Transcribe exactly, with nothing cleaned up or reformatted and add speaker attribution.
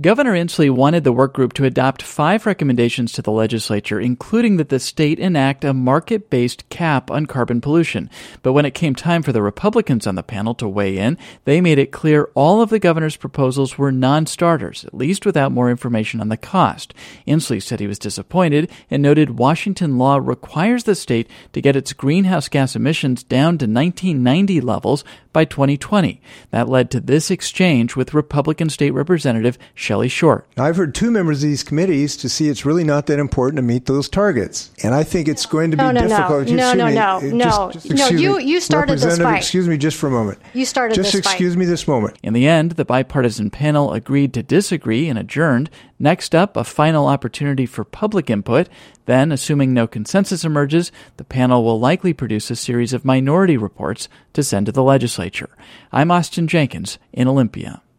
Speaker 1: Governor Inslee wanted the work group to adopt five recommendations to the legislature, including that the state enact a market-based cap on carbon pollution. But when it came time for the Republicans on the panel to weigh in, they made it clear all of the governor's proposals were non-starters, at least without more information on the cost. Inslee said he was disappointed and noted Washington law requires the state to get its greenhouse gas emissions down to nineteen ninety levels by twenty twenty. That led to this exchange with Republican State Representative Shelley Short.
Speaker 2: I've heard two members of these committees to see it's really not that important to meet those targets. And I think it's going to be
Speaker 3: no, no,
Speaker 2: difficult.
Speaker 3: No, no, no,
Speaker 2: me.
Speaker 3: no,
Speaker 2: just, just
Speaker 3: no. You,
Speaker 2: me.
Speaker 3: you started this fight.
Speaker 2: Excuse me just for a moment.
Speaker 3: You started
Speaker 2: just
Speaker 3: this fight.
Speaker 2: Just excuse me this moment.
Speaker 1: In the end, the bipartisan panel agreed to disagree and adjourned. Next up, a final opportunity for public input. Then, assuming no consensus emerges, the panel will likely produce a series of minority reports to send to the legislature. I'm Austin Jenkins in Olympia.